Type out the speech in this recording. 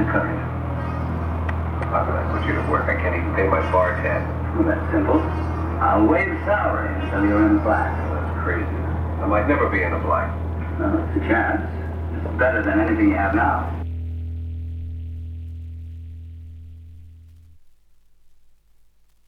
Mr. Curry. How can I put you to work? I can't even pay my bar tab. Well, that's simple. I'll waive salary until you're in the black. That's crazy. I might never be in the black. Well, it's a chance. It's better than anything you have now.